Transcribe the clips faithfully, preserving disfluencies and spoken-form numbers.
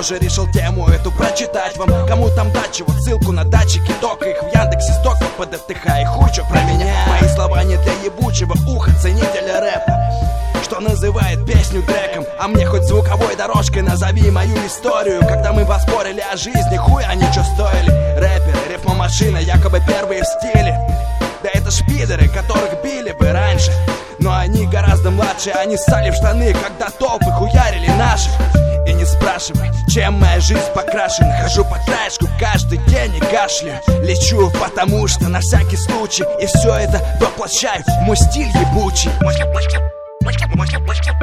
тоже решил тему эту прочитать вам. Кому там дать чего, ссылку на датчики тока, их в Яндексе столько под эф тэ ха и хучу про меня. Мои слова не для ебучего уха ценителя рэпа, что называет песню треком. А мне хоть звуковой дорожкой назови мою историю, когда мы поспорили о жизни, хуй они чё стоили. Рэперы, рифмомашина, якобы первые в стиле. Да это ж пидоры, которых били бы раньше, но они гораздо младше, они ссали в штаны, когда толпы хуярили наших. И не спрашивай, чем моя жизнь покрашена. Хожу по краешку каждый день и кашляю. Лечу, потому что на всякий случай. И все это воплощаю в мой стиль ебучий. Мой стиль ебучий. Мой стиль ебучий.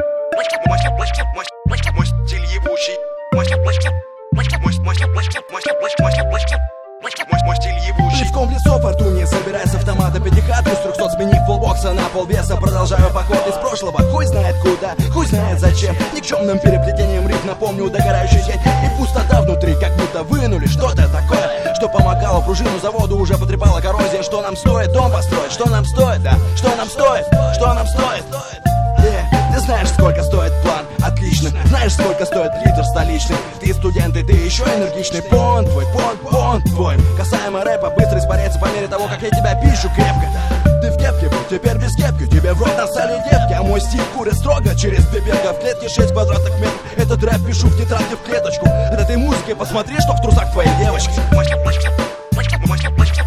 Плевком в лицо фортуне собирая с автомата пятихатку с трехсот, сменив полбокса на полвеса. Продолжаю поход из прошлого, хуй знает куда, хуй знает зачем. Никчемным переплетением риф напомню догорающий день. И пустота внутри, как будто вынули что-то такое, что помогало пружину заводу, уже потрепала коррозия. Что нам стоит дом построить, что нам стоит, да, что нам стоит, что нам стоит. Yeah. Ты знаешь, сколько стоит план? Отлично. Знаешь, сколько стоит литр столичный? Ты студент, и ты еще энергичный. Понт твой, понт, понт твой. Касаемо рэпа, быстро испаряется по мере того, как я тебя пишу крепко. Ты в кепке был, теперь без кепки. Тебе в рот насали девки, а мой стиль курит строго через пипетка. В клетке шесть квадратных метров. Этот рэп пишу в тетрадке в клеточку. От этой музыки посмотри, что в трусах твоей девочки. Мой стиль, мой стиль, мой стиль, мой стиль, мой стиль.